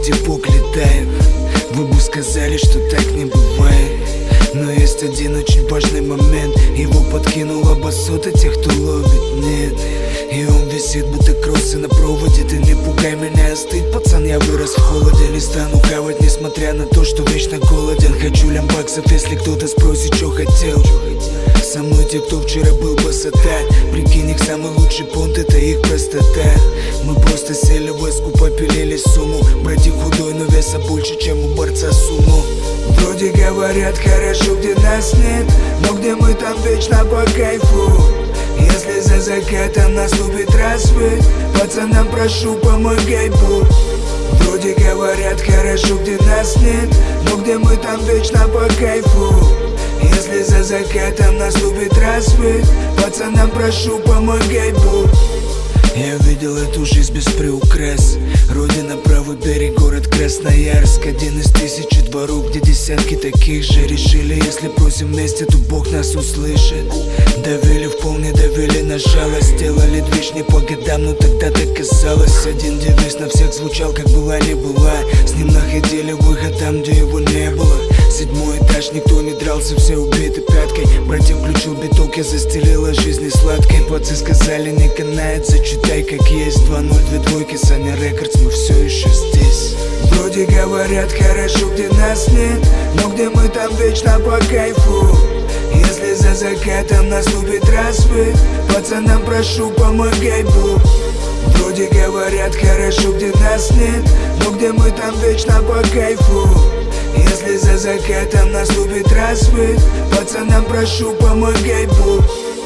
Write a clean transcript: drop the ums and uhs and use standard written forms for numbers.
птипок летает. Вы бы сказали, что так не бывает. Но есть один очень важный момент. Его подкинула басота тех, кто ловит, нет. И он висит, будто кроссы на проводе. Ты не пугай меня, остыть, пацан, я вырос в холоде. Не стану хавать, несмотря на то, что вечно голоден. Хочу лямбаксов, если кто-то спросит, что хотел. Со мной те, кто вчера был басота. Прикинь, их самый лучший понт, это их простота. Мы просто сели в эску, попилили сумму. Братик худой, но веса больше, чем у борца сумо. Вроде говорят, хорошо, где нас нет, но где мы, там вечно по кайфу. Если за закатом наступит рассвет, пацанам прошу, помогай, Бог. Вроде говорят, хорошо, где нас нет, но где мы, там вечно по кайфу. Если за закатом наступит рассвет, пацанам прошу, помогай, Бог. Я видел эту жизнь без приукрас. Родина, правый берег, город Красноярск. Один из 1000 дворов, где десятки таких же. Решили, если просим вместе, то Бог нас услышит. Давили в пол, не давили на жалость. Сделали движ не по годам, но тогда так казалось. Один девиз на всех звучал, как была не была. С ним находили выход там, где его не было. 7-й этаж, никто не дрался, все убиты пяткой. Братья включил биток, я застелила жизнь сладкой. Пацы сказали, не канает, зачитай как есть. 2-0, 2 двойки, Саня Рекордс, мы все еще здесь. Вроде говорят, хорошо, где нас нет, но где мы, там вечно по кайфу. Если за закатом наступит рассвет, пацанам прошу, помогай, Бог. Вроде говорят, хорошо, где нас нет, но где мы, там вечно по кайфу. Если за закатом наступит рассвет, пацанам прошу, помогай, Бог.